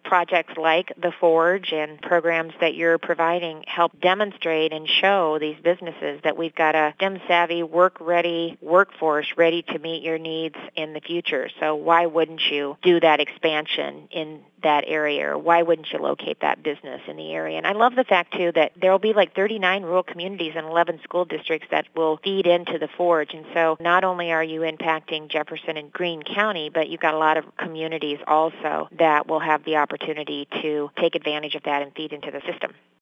projects like the Forge and programs that you're providing help demonstrate and show these businesses that we've got a STEM-savvy, work-ready workforce ready to meet your needs in the future. So why wouldn't you do that expansion in that area, or why wouldn't you locate that business in the area? And I love the fact, too, that there will be like 39 rural communities and 11 school districts that will feed into the Forge. And so not only are you impacting Jefferson and Greene County, but you've got a lot of communities also that will have the opportunity to take advantage of that and feed into the system.